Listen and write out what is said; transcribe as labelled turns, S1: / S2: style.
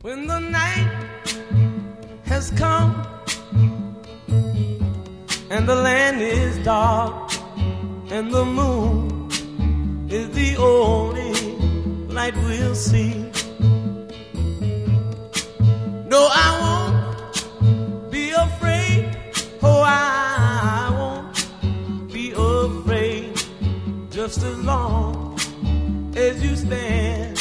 S1: When the night has come and the land is dark and the moon is the only light we'll see. No, I won't be afraid. Oh, I won't be afraid, just as long as you stand